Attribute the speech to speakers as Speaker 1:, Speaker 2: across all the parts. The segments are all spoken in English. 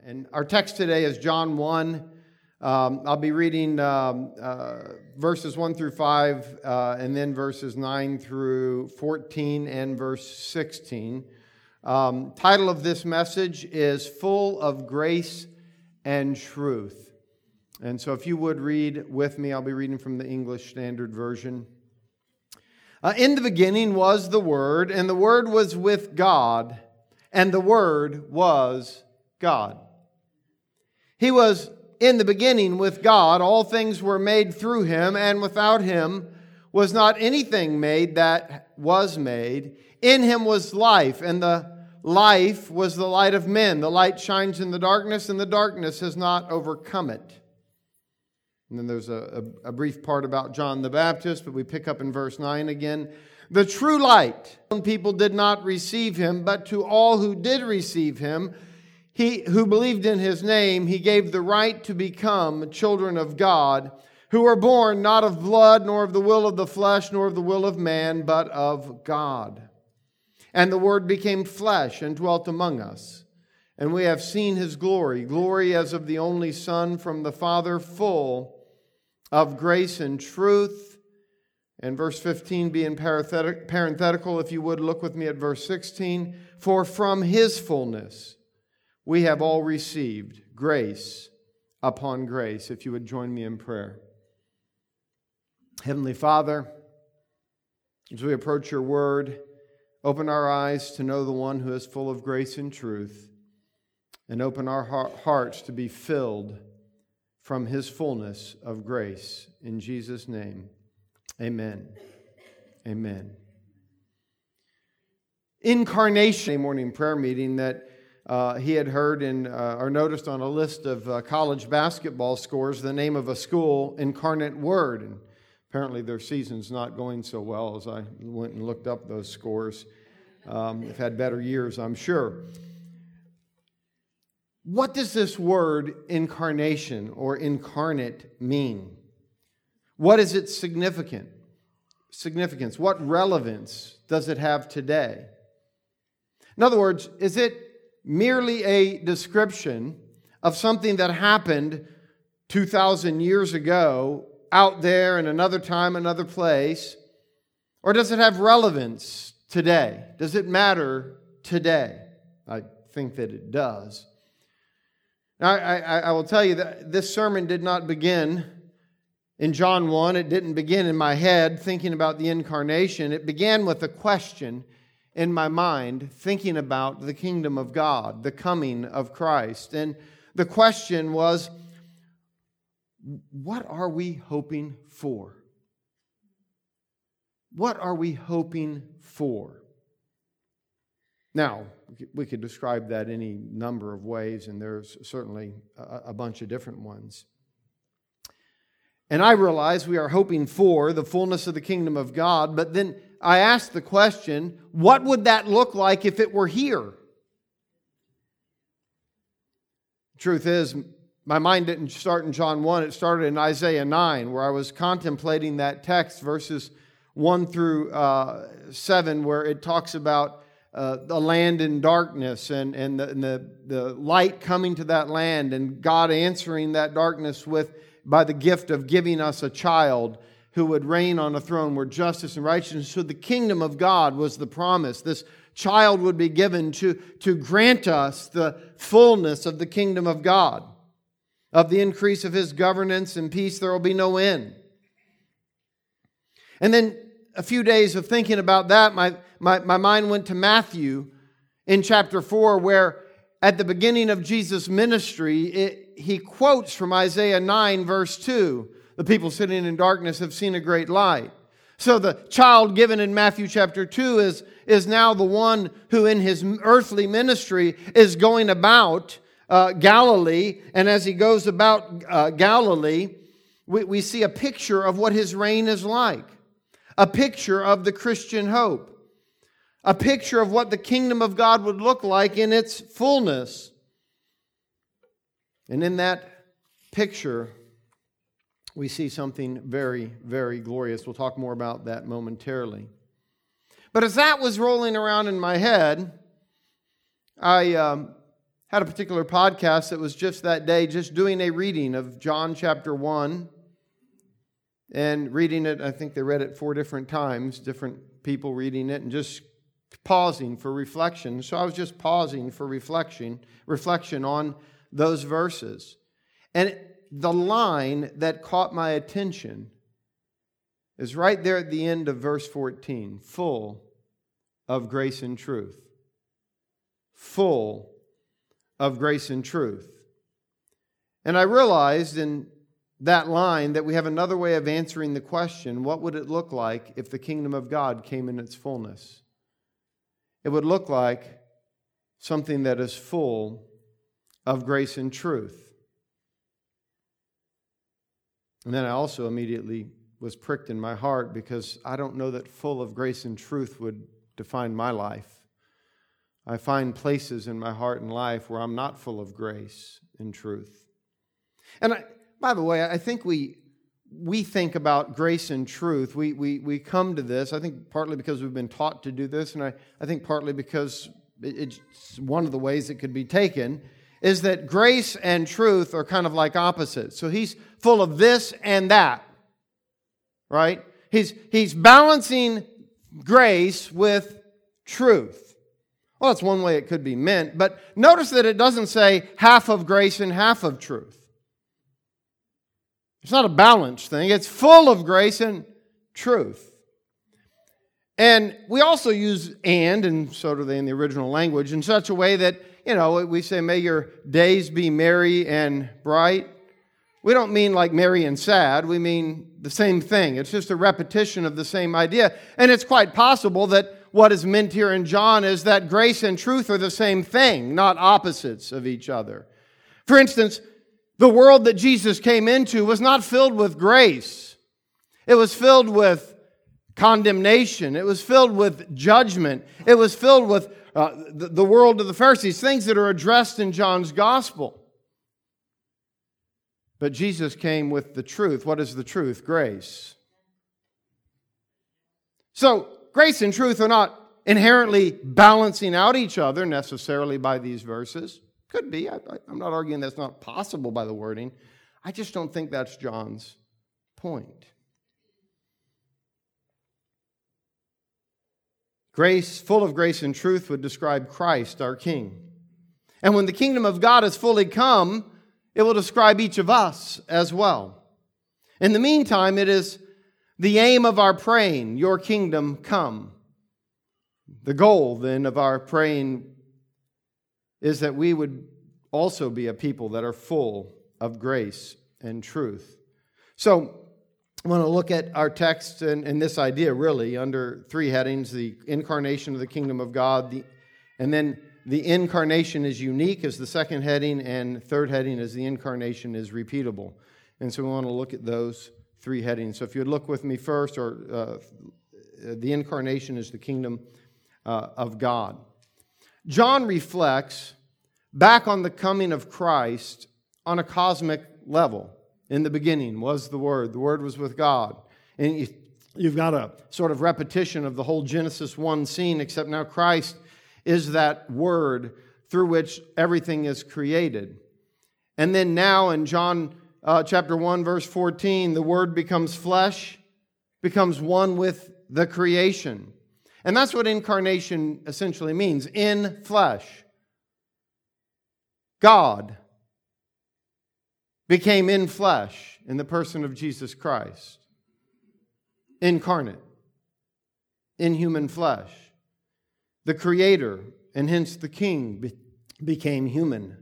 Speaker 1: And our text today is John 1. I'll be reading verses 1 through 5, and then verses 9 through 14 and verse 16. Title of this message is Full of Grace and Truth. And so if you would read with me, I'll be reading from the English Standard Version. In the beginning was the Word, and the Word was with God, and the Word was God. He was in the beginning with God. All things were made through Him, and without Him was not anything made that was made. In Him was life, and the life was the light of men. The light shines in the darkness, and the darkness has not overcome it. And then there's a brief part about John the Baptist, but we pick up in verse 9 again. The true light. People did not receive Him, but to all who did receive Him, He who believed in His name, He gave the right to become children of God, who were born not of blood, nor of the will of the flesh, nor of the will of man, but of God. And the Word became flesh and dwelt among us. And we have seen His glory, glory as of the only Son from the Father, full of grace and truth. And verse 15 being parenthetical, if you would look with me at verse 16. For from His fullness we have all received grace upon grace. If you would join me in prayer. Heavenly Father, as we approach Your Word, open our eyes to know the one who is full of grace and truth, and open our hearts to be filled from His fullness of grace. In Jesus' name, amen. Amen. Incarnation, a morning prayer meeting that he had heard or noticed on a list of college basketball scores the name of a school, Incarnate Word. And apparently their season's not going so well as I went and looked up those scores. They've had better years, I'm sure. What does this word incarnation or incarnate mean? What is its significance? What relevance does it have today? In other words, is it merely a description of something that happened 2,000 years ago out there in another time, another place? Or does it have relevance today? Does it matter today? I think that it does. Now, I will tell you that this sermon did not begin in John 1. It didn't begin in my head thinking about the incarnation. It began with a question in my mind thinking about the kingdom of God, the coming of Christ. And the question was, what are we hoping for? What are we hoping for? Now, we could describe that any number of ways, and there's certainly a bunch of different ones. And I realize we are hoping for the fullness of the kingdom of God, but then I ask the question, what would that look like if it were here? Truth is, my mind didn't start in John 1, it started in Isaiah 9, where I was contemplating that text, verses 1 through 7, where it talks about the land in darkness and the light coming to that land, and God answering that darkness by the gift of giving us a child who would reign on a throne where justice and righteousness. So the kingdom of God was the promise. This child would be given to grant us the fullness of the kingdom of God. Of the increase of His governance and peace, there will be no end. And then a few days of thinking about that, my mind went to Matthew in chapter 4, where at the beginning of Jesus' ministry, he quotes from Isaiah 9, verse 2. The people sitting in darkness have seen a great light. So the child given in Matthew chapter 2 is now the one who in His earthly ministry is going about Galilee. And as He goes about Galilee, we see a picture of what His reign is like. A picture of the Christian hope. A picture of what the kingdom of God would look like in its fullness. And in that picture, we see something very, very glorious. We'll talk more about that momentarily. But as that was rolling around in my head, I had a particular podcast that was just that day, just doing a reading of John chapter 1 and reading it. I think they read it 4 different times, different people reading it, and just pausing for reflection. So I was just pausing for reflection on those verses. And the line that caught my attention is right there at the end of verse 14, full of grace and truth. Full of grace and truth. And I realized in that line that we have another way of answering the question, what would it look like if the kingdom of God came in its fullness? It would look like something that is full of grace and truth. And then I also immediately was pricked in my heart because I don't know that full of grace and truth would define my life. I find places in my heart and life where I'm not full of grace and truth. And by the way, I think we think about grace and truth. We come to this, I think partly because we've been taught to do this, and I think partly because it's one of the ways it could be taken, is that grace and truth are kind of like opposites. So he's full of this and that, right? He's balancing grace with truth. Well, that's one way it could be meant, but notice that it doesn't say half of grace and half of truth. It's not a balanced thing. It's full of grace and truth. And we also use and so do they in the original language, in such a way that, we say, may your days be merry and bright. We don't mean like merry and sad. We mean the same thing. It's just a repetition of the same idea. And it's quite possible that what is meant here in John is that grace and truth are the same thing, not opposites of each other. For instance, the world that Jesus came into was not filled with grace. It was filled with condemnation. It was filled with judgment. It was filled with the world of the Pharisees, things that are addressed in John's gospel. But Jesus came with the truth. What is the truth? Grace. So, grace and truth are not inherently balancing out each other necessarily by these verses. Could be. I'm not arguing that's not possible by the wording. I just don't think that's John's point. Grace, full of grace and truth, would describe Christ, our King. And when the kingdom of God is fully come, it will describe each of us as well. In the meantime, it is the aim of our praying, your kingdom come. The goal, then, of our praying is that we would also be a people that are full of grace and truth. So, I want to look at our text and this idea really under 3 headings: the incarnation of the kingdom of God, and then the incarnation is unique as the second heading, and third heading is the incarnation is repeatable. And so we want to look at those 3 headings. So if you would look with me first, the incarnation is the kingdom of God. John reflects back on the coming of Christ on a cosmic level. In the beginning was the Word. The Word was with God. And you've got a sort of repetition of the whole Genesis 1 scene, except now Christ is that Word through which everything is created. And then now in John chapter 1, verse 14, the Word becomes flesh, becomes one with the creation. And that's what incarnation essentially means, in flesh. God became in flesh in the person of Jesus Christ. Incarnate. In human flesh. The Creator, and hence the King, became human.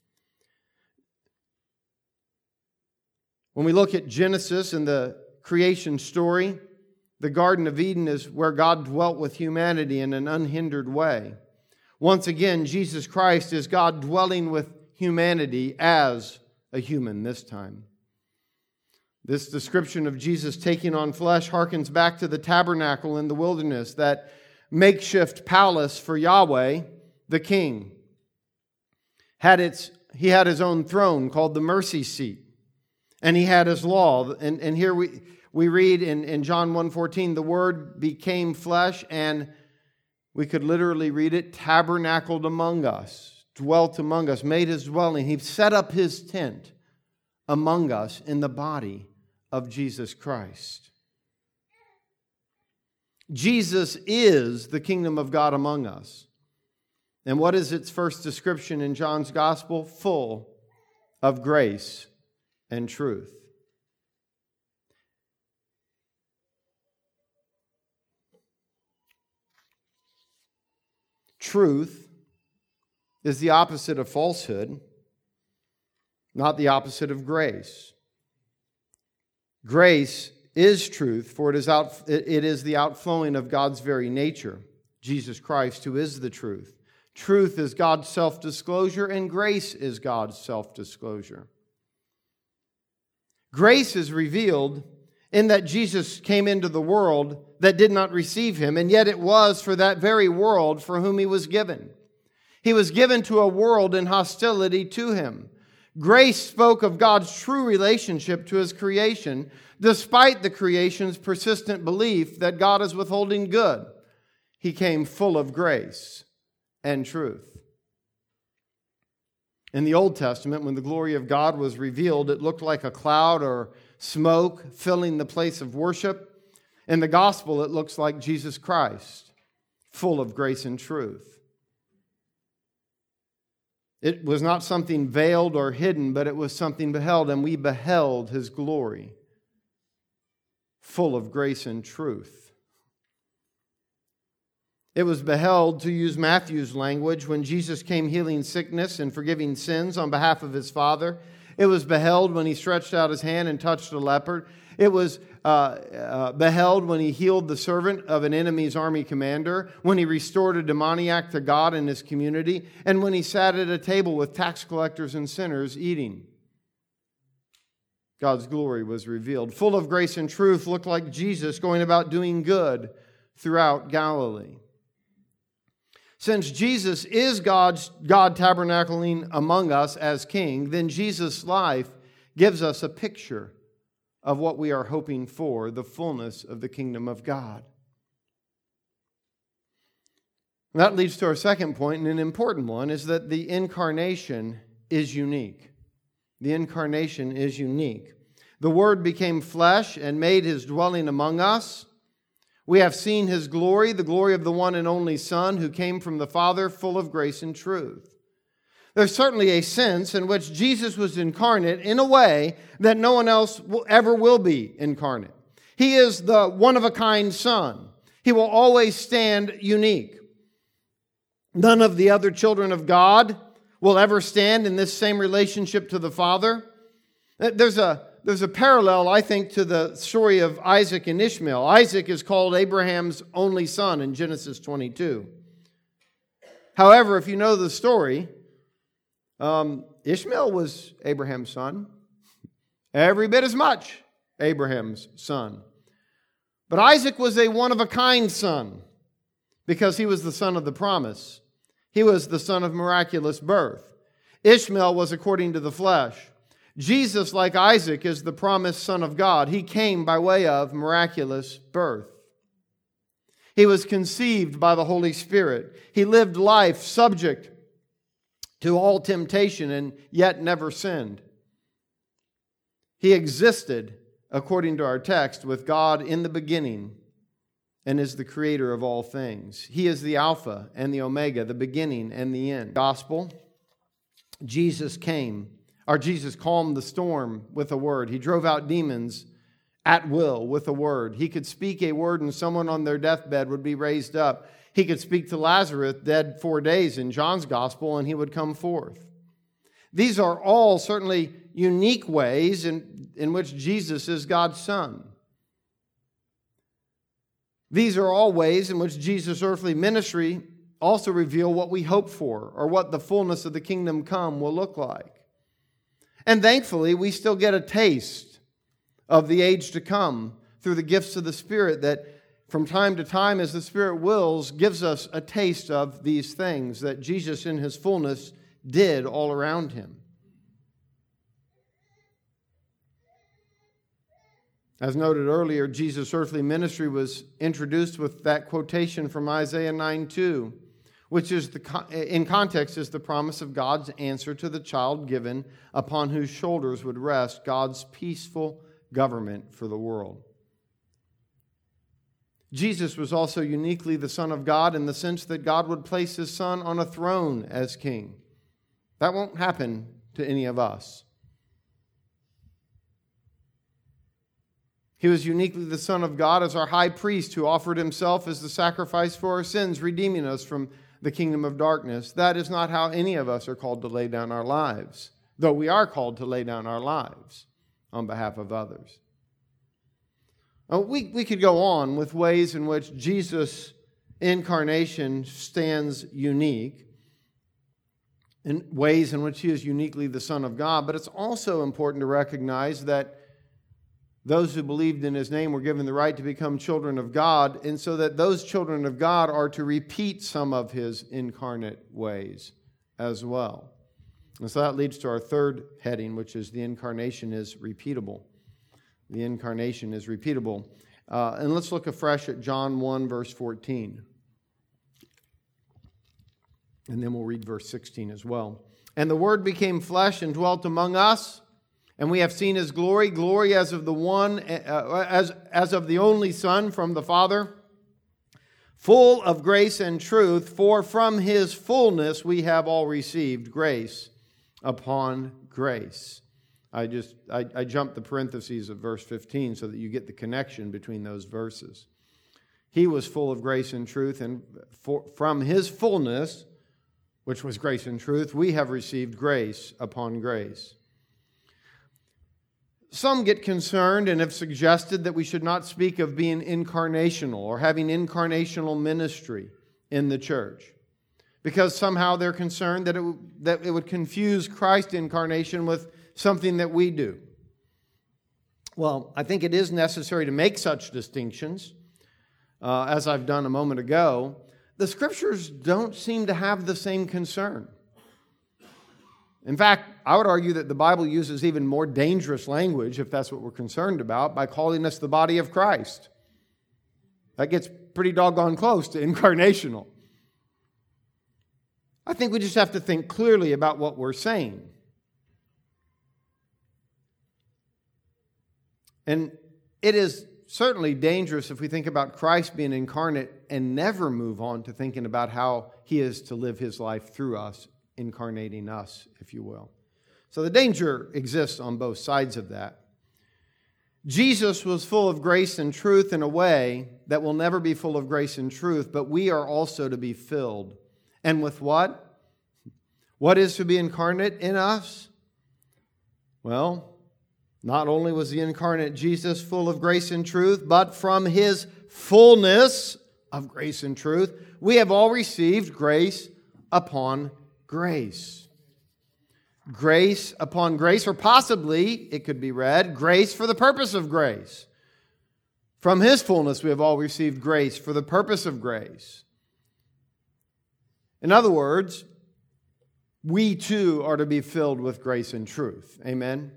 Speaker 1: When we look at Genesis and the creation story, the Garden of Eden is where God dwelt with humanity in an unhindered way. Once again, Jesus Christ is God dwelling with humanity as a human this time. This description of Jesus taking on flesh harkens back to the tabernacle in the wilderness, that makeshift palace for Yahweh, the King. He had his own throne called the mercy seat, and he had his law. And here we read in John 1:14, the Word became flesh, and we could literally read it, tabernacled among us, dwelt among us, made his dwelling. He set up his tent among us in the body of Jesus Christ. Jesus is the kingdom of God among us. And what is its first description in John's gospel? Full of grace and truth. Truth is the opposite of falsehood, not the opposite of grace. Grace is truth, for it is the outflowing of God's very nature, Jesus Christ, who is the truth. Truth is God's self-disclosure, and grace is God's self-disclosure. Grace is revealed in that Jesus came into the world that did not receive him, and yet it was for that very world for whom he was given. He was given to a world in hostility to him. Grace spoke of God's true relationship to his creation, despite the creation's persistent belief that God is withholding good. He came full of grace and truth. In the Old Testament, when the glory of God was revealed, it looked like a cloud or smoke filling the place of worship. In the gospel, it looks like Jesus Christ, full of grace and truth. It was not something veiled or hidden, but it was something beheld, and we beheld his glory, full of grace and truth. It was beheld, to use Matthew's language, when Jesus came healing sickness and forgiving sins on behalf of his Father. It was beheld when he stretched out his hand and touched a leopard. It was beheld when he healed the servant of an enemy's army commander, when he restored a demoniac to God and his community, and when he sat at a table with tax collectors and sinners eating. God's glory was revealed. Full of grace and truth, looked like Jesus going about doing good throughout Galilee. Since Jesus is God tabernacling among us as King, then Jesus' life gives us a picture of what we are hoping for, the fullness of the kingdom of God. And that leads to our second point, and an important one, is that the incarnation is unique. The incarnation is unique. The Word became flesh and made his dwelling among us. We have seen his glory, the glory of the one and only Son who came from the Father, full of grace and truth. There's certainly a sense in which Jesus was incarnate in a way that no one else ever will be incarnate. He is the one-of-a-kind Son. He will always stand unique. None of the other children of God will ever stand in this same relationship to the Father. There's a parallel, I think, to the story of Isaac and Ishmael. Isaac is called Abraham's only son in Genesis 22. However, if you know the story, Ishmael was Abraham's son, every bit as much Abraham's son. But Isaac was a one-of-a-kind son because he was the son of the promise. He was the son of miraculous birth. Ishmael was according to the flesh. Jesus, like Isaac, is the promised Son of God. He came by way of miraculous birth. He was conceived by the Holy Spirit. He lived life subject to all temptation and yet never sinned. He existed, according to our text, with God in the beginning and is the creator of all things. He is the Alpha and the Omega, the beginning and the end. Gospel, Jesus calmed the storm with a word. He drove out demons at will with a word. He could speak a word and someone on their deathbed would be raised up. He could speak to Lazarus, dead 4 days in John's gospel, and he would come forth. These are all certainly unique ways in which Jesus is God's Son. These are all ways in which Jesus' earthly ministry also reveal what we hope for, or what the fullness of the kingdom come will look like. And thankfully, we still get a taste of the age to come through the gifts of the Spirit that from time to time, as the Spirit wills, gives us a taste of these things that Jesus in his fullness did all around him. As noted earlier, Jesus' earthly ministry was introduced with that quotation from Isaiah 9:2, which is in context is the promise of God's answer to the child given upon whose shoulders would rest God's peaceful government for the world. Jesus was also uniquely the Son of God in the sense that God would place His Son on a throne as king. That won't happen to any of us. He was uniquely the Son of God as our high priest who offered Himself as the sacrifice for our sins, redeeming us from the kingdom of darkness. That is not how any of us are called to lay down our lives, though we are called to lay down our lives on behalf of others. We could go on with ways in which Jesus' incarnation stands unique, in ways in which He is uniquely the Son of God, but it's also important to recognize that those who believed in His name were given the right to become children of God, and so that those children of God are to repeat some of His incarnate ways as well. And so that leads to our third heading, which is the incarnation is repeatable. The incarnation is repeatable. And let's look afresh at John 1, verse 14. And then we'll read verse 16 as well. And the Word became flesh and dwelt among us, and we have seen His glory, glory as of the one, as of the only Son from the Father, full of grace and truth. For from His fullness we have all received grace upon grace. I jumped the parentheses of verse 15 so that you get the connection between those verses. He was full of grace and truth, and from His fullness, which was grace and truth, we have received grace upon grace. Some get concerned and have suggested that we should not speak of being incarnational or having incarnational ministry in the church, because somehow they're concerned that it would confuse Christ's incarnation with something that we do. Well, I think it is necessary to make such distinctions, as I've done a moment ago. The Scriptures don't seem to have the same concern. In fact, I would argue that the Bible uses even more dangerous language, if that's what we're concerned about, by calling us the body of Christ. That gets pretty doggone close to incarnational. I think we just have to think clearly about what we're saying. And it is certainly dangerous if we think about Christ being incarnate and never move on to thinking about how He is to live His life through us, incarnating us, if you will. So the danger exists on both sides of that. Jesus was full of grace and truth in a way that will never be full of grace and truth, but we are also to be filled. And with what? What is to be incarnate in us? Well, not only was the incarnate Jesus full of grace and truth, but from His fullness of grace and truth, we have all received grace upon grace. Grace upon grace, or possibly, it could be read, grace for the purpose of grace. From His fullness we have all received grace for the purpose of grace. In other words, we too are to be filled with grace and truth. Amen?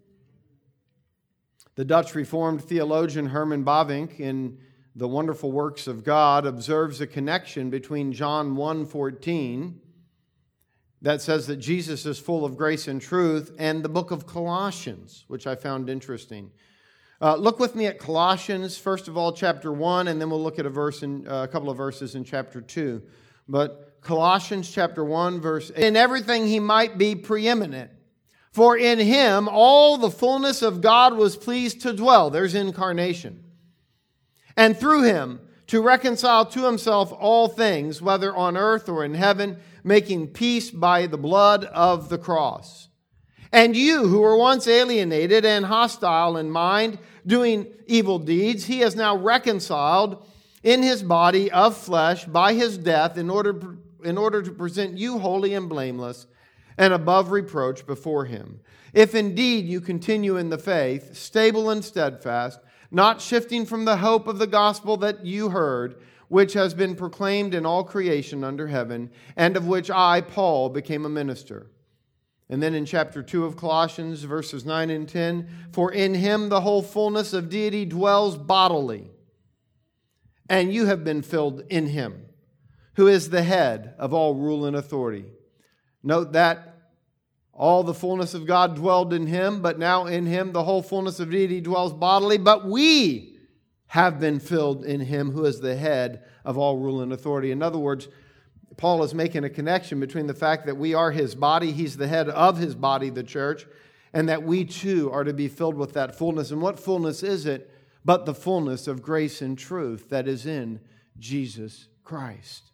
Speaker 1: The Dutch Reformed theologian Herman Bavinck, in The Wonderful Works of God, observes a connection between John 1:14 that says that Jesus is full of grace and truth, and the book of Colossians, which I found interesting. Look with me at Colossians, first of all, chapter 1, and then we'll look at a couple of verses in chapter 2. But Colossians chapter 1, verse 8, in everything He might be preeminent. For in Him all the fullness of God was pleased to dwell. There's incarnation. And through Him to reconcile to Himself all things, whether on earth or in heaven, making peace by the blood of the cross. And you who were once alienated and hostile in mind, doing evil deeds, He has now reconciled in His body of flesh by His death in order to present you holy and blameless and above reproach before Him. If indeed you continue in the faith, stable and steadfast, not shifting from the hope of the gospel that you heard, which has been proclaimed in all creation under heaven, and of which I, Paul, became a minister. And then in chapter 2 of Colossians, verses 9 and 10, for in Him the whole fullness of deity dwells bodily, and you have been filled in Him, who is the head of all rule and authority. Note that all the fullness of God dwelled in him, but now in him the whole fullness of deity dwells bodily. But we have been filled in him who is the head of all rule and authority. In other words, Paul is making a connection between the fact that we are his body, he's the head of his body, the church, and that we too are to be filled with that fullness. And what fullness is it but the fullness of grace and truth that is in Jesus Christ?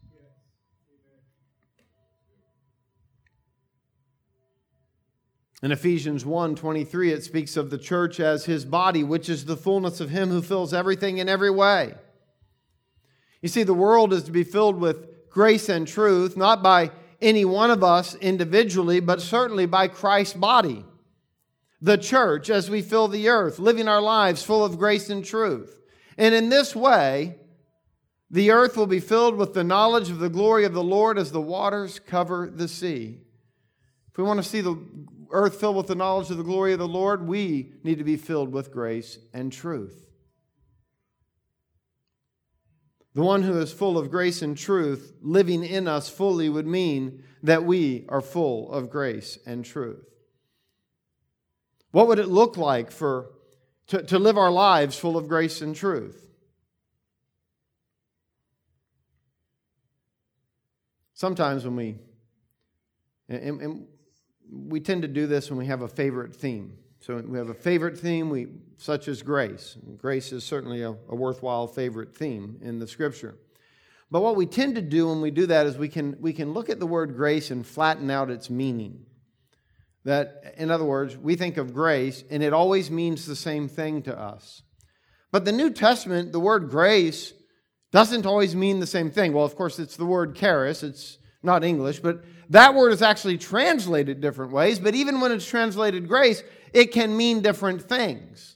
Speaker 1: In Ephesians 1:23, it speaks of the church as his body, which is the fullness of him who fills everything in every way. You see, the world is to be filled with grace and truth, not by any one of us individually, but certainly by Christ's body, the church, as we fill the earth, living our lives full of grace and truth. And in this way, the earth will be filled with the knowledge of the glory of the Lord as the waters cover the sea. If we want to see the earth filled with the knowledge of the glory of the Lord, we need to be filled with grace and truth. The one who is full of grace and truth living in us fully would mean that we are full of grace and truth. What would it look like to live our lives full of grace and truth? Sometimes when we tend to do this when we have a favorite theme. So we have a favorite theme, such as grace. Grace is certainly a worthwhile favorite theme in the Scripture. But what we tend to do when we do that is we can look at the word grace and flatten out its meaning. That, in other words, we think of grace and it always means the same thing to us. But the New Testament, the word grace doesn't always mean the same thing. Well, of course, it's the word charis. It's not English, but that word is actually translated different ways. But even when it's translated grace, it can mean different things.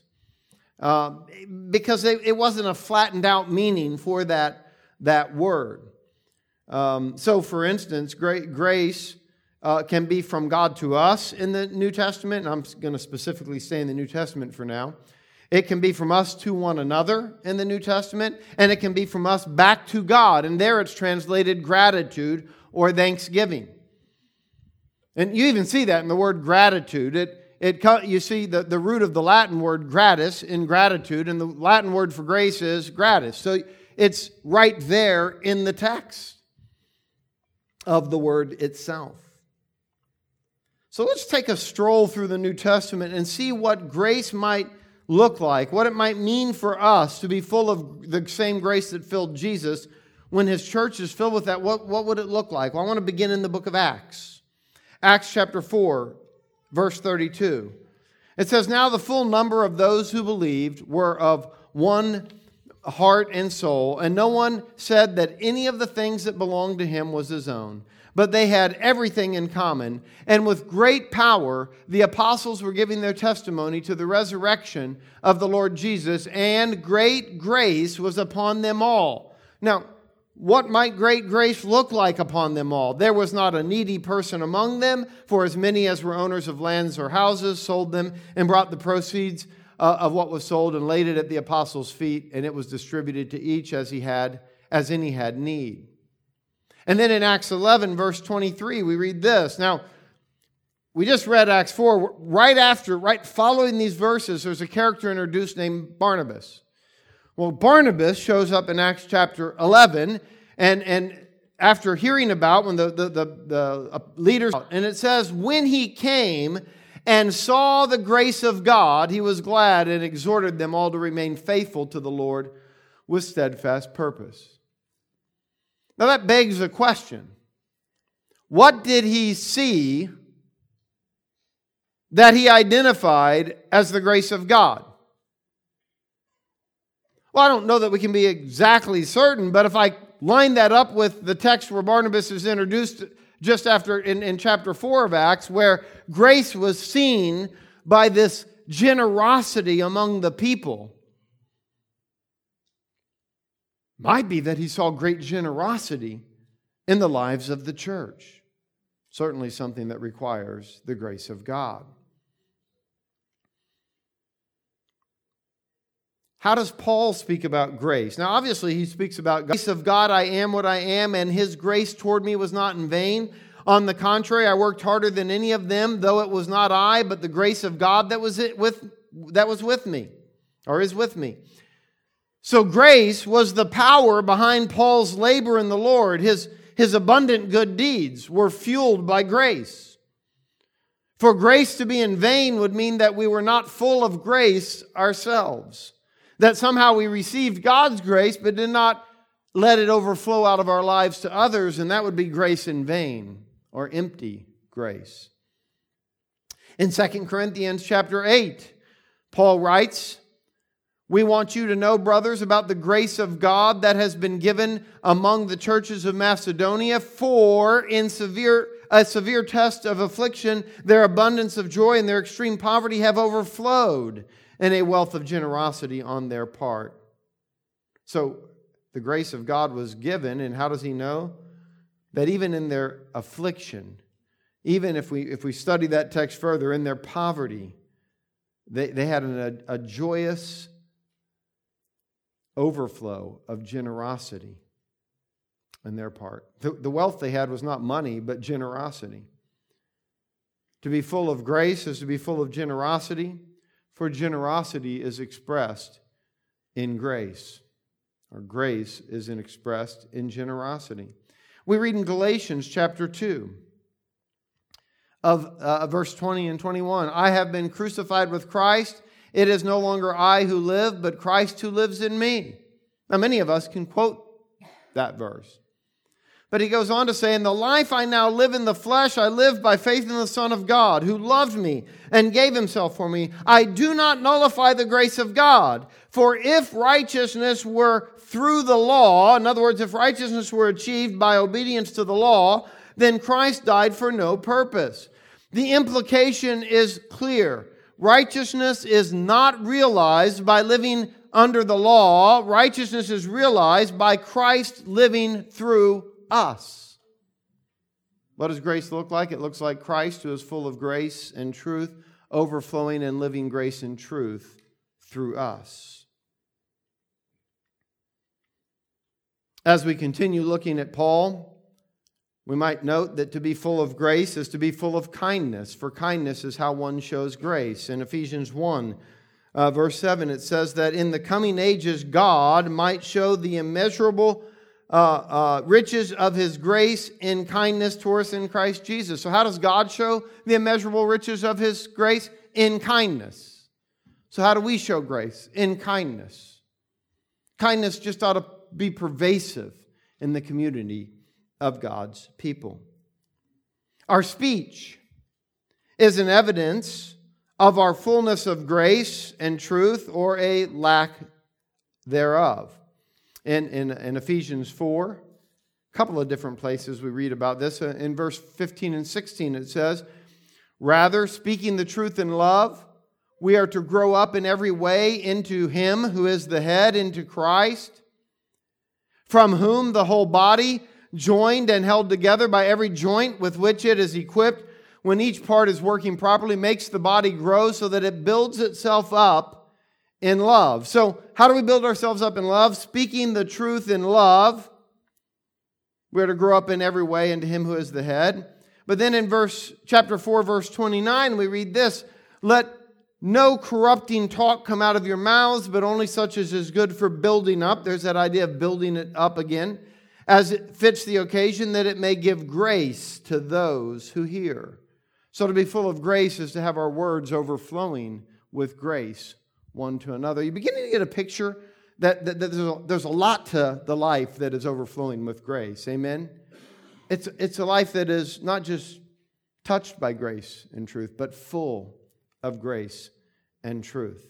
Speaker 1: Because it wasn't a flattened out meaning for that word. So, for instance, grace can be from God to us in the New Testament. And I'm going to specifically stay in the New Testament for now. It can be from us to one another in the New Testament. And it can be from us back to God. And there it's translated gratitude or thanksgiving. And you even see that in the word gratitude. You see the root of the Latin word gratis in gratitude, and the Latin word for grace is gratis. So it's right there in the text of the word itself. So let's take a stroll through the New Testament and see what grace might look like, what it might mean for us to be full of the same grace that filled Jesus. When his church is filled with that, what would it look like? Well, I want to begin in the book of Acts. Acts chapter 4, verse 32. It says, "Now the full number of those who believed were of one heart and soul, and no one said that any of the things that belonged to him was his own. But they had everything in common, and with great power the apostles were giving their testimony to the resurrection of the Lord Jesus, and great grace was upon them all." Now, what might great grace look like upon them all? There was not a needy person among them, for as many as were owners of lands or houses sold them and brought the proceeds of what was sold and laid it at the apostles' feet, and it was distributed to each as any had need. And then in Acts 11, verse 23, we read this. Now, we just read Acts 4. Right following these verses, there's a character introduced named Barnabas. Well, Barnabas shows up in Acts chapter 11, and after hearing about when the leaders, and it says, "When he came and saw the grace of God, he was glad and exhorted them all to remain faithful to the Lord with steadfast purpose." Now that begs a question. What did he see that he identified as the grace of God? Well, I don't know that we can be exactly certain, but if I line that up with the text where Barnabas is introduced just after in chapter 4 of Acts, where grace was seen by this generosity among the people, might be that he saw great generosity in the lives of the church. Certainly something that requires the grace of God. How does Paul speak about grace? Now, obviously, he speaks about grace of God, I am what I am, and His grace toward me was not in vain. On the contrary, I worked harder than any of them, though it was not I, but the grace of God that was with me, or is with me. So grace was the power behind Paul's labor in the Lord. His abundant good deeds were fueled by grace. For grace to be in vain would mean that we were not full of grace ourselves. That somehow we received God's grace but did not let it overflow out of our lives to others, and that would be grace in vain or empty grace. In 2 Corinthians chapter 8, Paul writes, we want you to know, brothers, about the grace of God that has been given among the churches of Macedonia, for in a severe test of affliction, their abundance of joy and their extreme poverty have overflowed in a wealth of generosity on their part. So the grace of God was given, and how does he know? That even in their affliction, even if we study that text further, in their poverty, they had a joyous overflow of generosity on their part. The wealth they had was not money, but generosity. To be full of grace is to be full of generosity, for generosity is expressed in grace, or grace is expressed in generosity. We read in Galatians chapter 2 of verse 20 and 21, I have been crucified with Christ. It is no longer I who live, but Christ who lives in me. Now, many of us can quote that verse. But he goes on to say, in the life I now live in the flesh, I live by faith in the Son of God, who loved me and gave himself for me. I do not nullify the grace of God. For if righteousness were through the law, in other words, if righteousness were achieved by obedience to the law, then Christ died for no purpose. The implication is clear. Righteousness is not realized by living under the law. Righteousness is realized by Christ living through us. What does grace look like? It looks like Christ, who is full of grace and truth, overflowing and living grace and truth through us. As we continue looking at Paul, we might note that to be full of grace is to be full of kindness, for kindness is how one shows grace. In Ephesians 1, verse 7, it says that in the coming ages God might show the immeasurable riches of His grace in kindness to us in Christ Jesus. So how does God show the immeasurable riches of His grace? In kindness. So how do we show grace? In kindness. Kindness just ought to be pervasive in the community of God's people. Our speech is an evidence of our fullness of grace and truth, or a lack thereof. In Ephesians 4, a couple of different places we read about this. In verse 15 and 16 it says, rather, speaking the truth in love, we are to grow up in every way into Him who is the head, into Christ, from whom the whole body, joined and held together by every joint with which it is equipped, when each part is working properly, makes the body grow so that it builds itself up in love. So how do we build ourselves up in love? Speaking the truth in love. We're to grow up in every way into Him who is the head. But then in chapter 4, verse 29, we read this, let no corrupting talk come out of your mouths, but only such as is good for building up. There's that idea of building it up again, as it fits the occasion, that it may give grace to those who hear. So to be full of grace is to have our words overflowing with grace one to another. You're beginning to get a picture that there's a lot to the life that is overflowing with grace. Amen? It's a life that is not just touched by grace and truth, but full of grace and truth.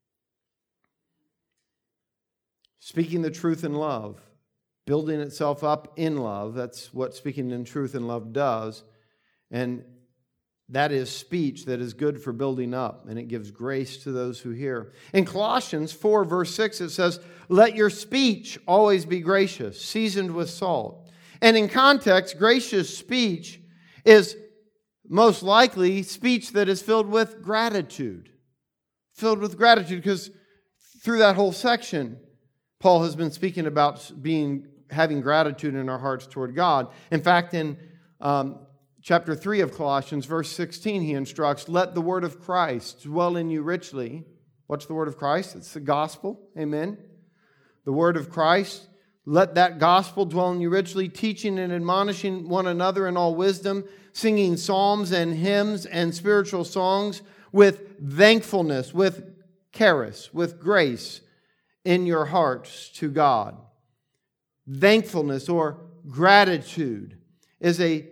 Speaker 1: Speaking the truth in love, building itself up in love. That's what speaking in truth and love does. And that is speech that is good for building up, and it gives grace to those who hear. In Colossians 4, verse 6, it says, let your speech always be gracious, seasoned with salt. And in context, gracious speech is most likely speech that is filled with gratitude. Filled with gratitude, because through that whole section, Paul has been speaking about having gratitude in our hearts toward God. In fact, in chapter 3 of Colossians, verse 16, he instructs, let the word of Christ dwell in you richly. What's the word of Christ? It's the gospel. Amen. The word of Christ. Let that gospel dwell in you richly, teaching and admonishing one another in all wisdom, singing psalms and hymns and spiritual songs with thankfulness, with charis, with grace in your hearts to God. Thankfulness or gratitude is a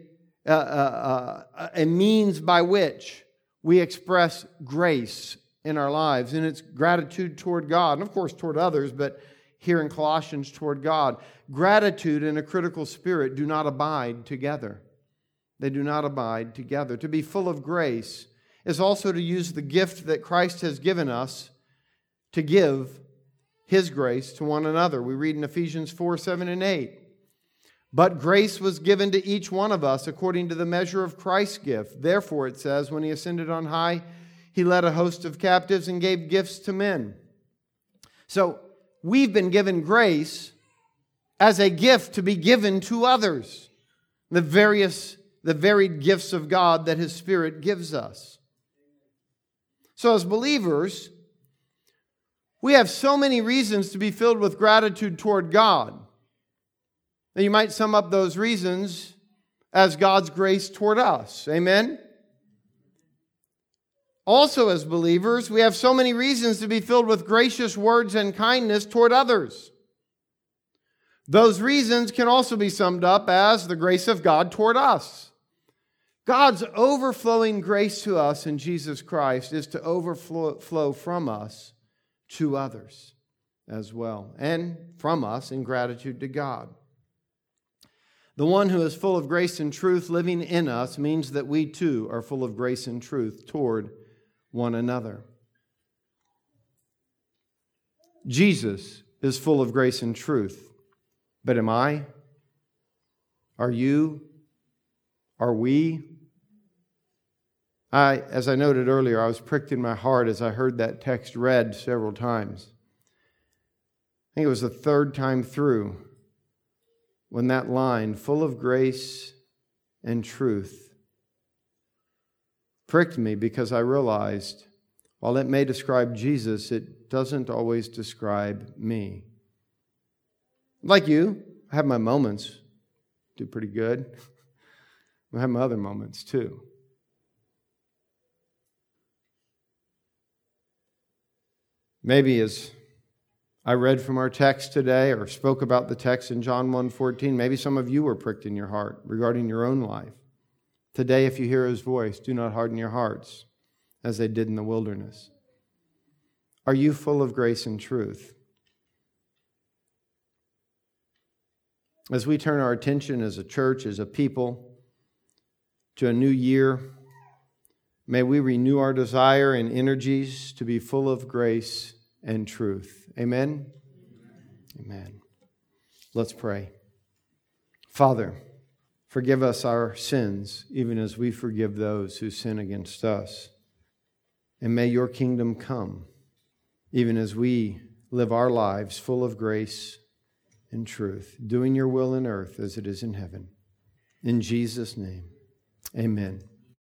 Speaker 1: means by which we express grace in our lives. And it's gratitude toward God, and of course toward others, but here in Colossians toward God. Gratitude and a critical spirit do not abide together. They do not abide together. To be full of grace is also to use the gift that Christ has given us to give His grace to one another. We read in Ephesians 4, 7, and 8. But grace was given to each one of us according to the measure of Christ's gift. Therefore, it says, when He ascended on high, He led a host of captives and gave gifts to men. So, we've been given grace as a gift to be given to others. The varied gifts of God that His Spirit gives us. So as believers, we have so many reasons to be filled with gratitude toward God. Now you might sum up those reasons as God's grace toward us. Amen? Also, as believers, we have so many reasons to be filled with gracious words and kindness toward others. Those reasons can also be summed up as the grace of God toward us. God's overflowing grace to us in Jesus Christ is to overflow from us to others as well, and from us in gratitude to God. The one who is full of grace and truth living in us means that we too are full of grace and truth toward one another. Jesus is full of grace and truth. But am I? Are you? Are we? As I noted earlier, I was pricked in my heart as I heard that text read several times. I think it was the third time through when that line, full of grace and truth, pricked me because I realized, while it may describe Jesus, it doesn't always describe me. Like you, I have my moments, do pretty good. I have my other moments too. Maybe as I read from our text today or spoke about the text in John 1:14, maybe some of you were pricked in your heart regarding your own life. Today, if you hear His voice, do not harden your hearts as they did in the wilderness. Are you full of grace and truth? As we turn our attention as a church, as a people, to a new year, may we renew our desire and energies to be full of grace and truth. Amen? Amen. Let's pray. Father, forgive us our sins, even as we forgive those who sin against us. And may your kingdom come, even as we live our lives full of grace and truth, doing your will in earth as it is in heaven. In Jesus' name, amen.